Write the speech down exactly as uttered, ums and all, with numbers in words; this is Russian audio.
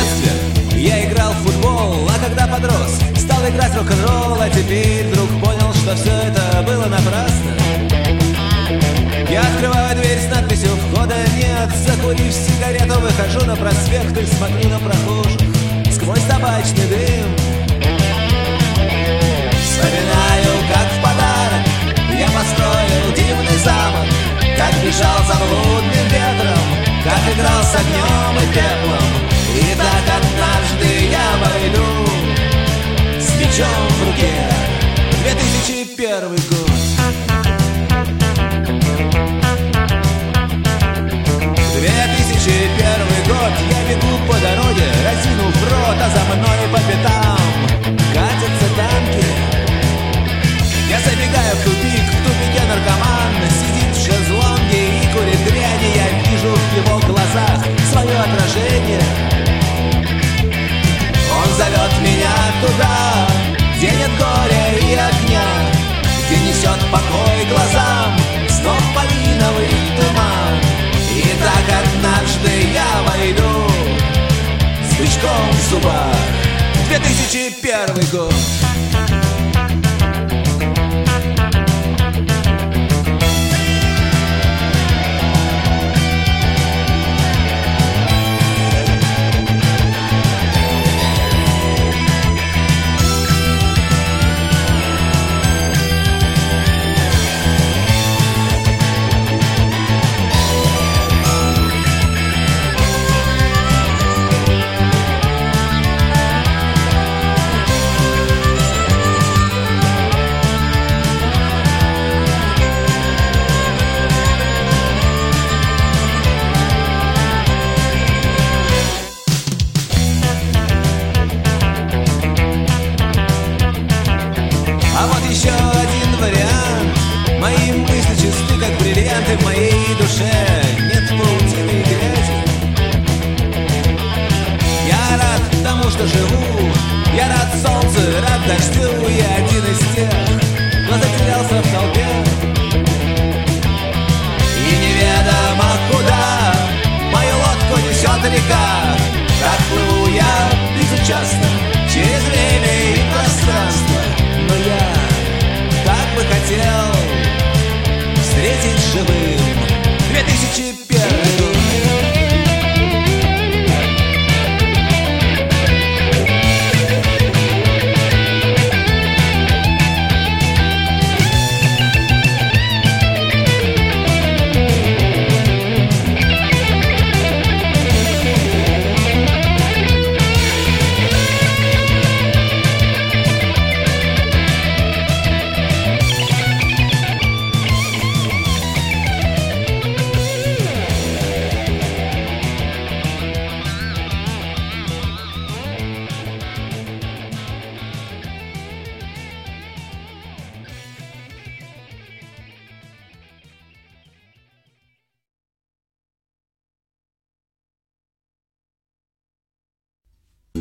детстве я играл в футбол, а когда подрос, стал играть в рок-н-ролл, а теперь вдруг понял, что все это было напрасно. Я открываю дверь с надписью «Входа нет», закурив сигарету, выхожу на проспект и смотрю на прохожих сквозь табачный дым. Вспоминаю, как в подарок я построил дивный замок, как бежал за блудным ветром, как играл с огнем и пеплом. И так однажды я войду с мечом в руке. Две тысячи первый год. Две тысячи первый год. Я бегу по дороге, разинув рот, а за мной по пятам катятся танки. Я забегаю в тупик, в тупике наркоман сидит в шезлонге и курит дрянь. Я вижу в его глазах свое отражение. Он зовет меня туда, где нет горя и огня, где несет покой глазам снов малиновый туман. И так однажды я войду с бычком в зубах. Две тысячи первый год. А вот еще один вариант. Мои мысли чисты, как бриллианты. В моей душе нет паутины и грязи. Я рад тому, что живу. Я рад солнцу, рад дождю.